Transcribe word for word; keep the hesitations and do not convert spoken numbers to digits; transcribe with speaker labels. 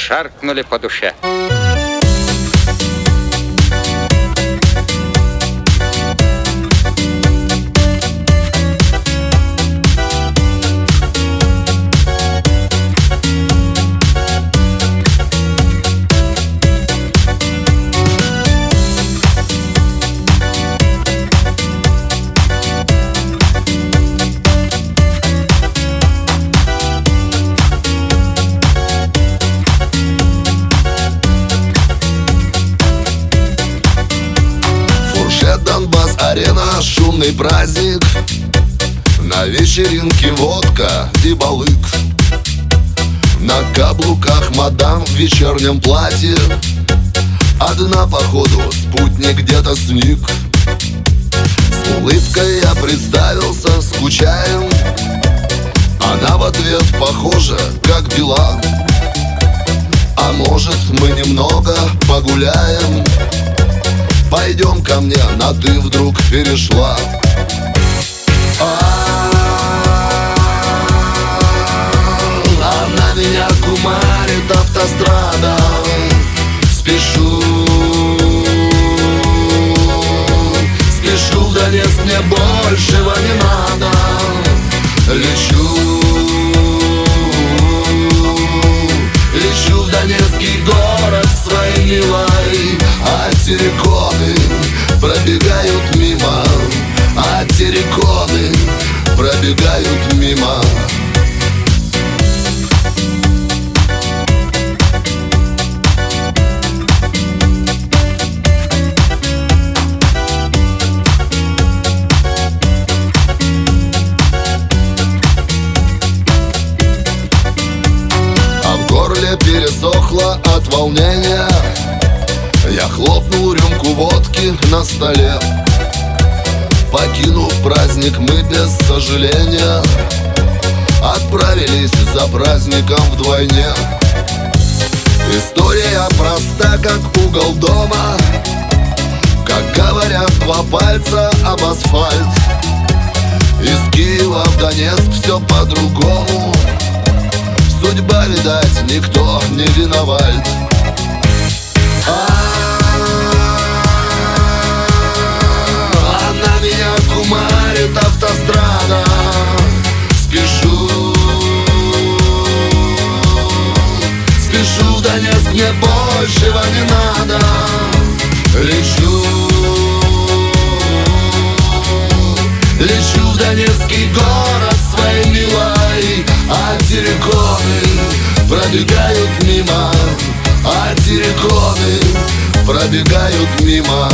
Speaker 1: шаркнули по душе.
Speaker 2: Донбасс-арена, шумный праздник. На вечеринке водка и балык. На каблуках мадам в вечернем платье. Одна походу, спутник где-то сник. С улыбкой я представился, скучаем. Она в ответ похожа, как дела. А может, мы немного погуляем? Пойдем ко мне, на ты вдруг перешла. Она меня кумарит автострада. Спешу, спешу в Донецк, мне большего не надо. Лечу, лечу в Донецкий город своей милой. А терриконы пробегают мимо, а терриконы пробегают мимо. А в горле пересохло от волнения. Я хлопнул рюмку водки на столе. Покинув праздник, мы без сожаления отправились за праздником вдвойне. История проста, как угол дома. Как говорят, два пальца об асфальт. Из Киева в Донецк все по-другому. Судьба, видать, никто не виноват. Она меня кумарит автострада. Спешу, спешу в Донецк, мне большего не надо. Лечу, лечу в Донецкий город своей милой. А терриконы пробегают мимо, а терриконы пробегают мимо.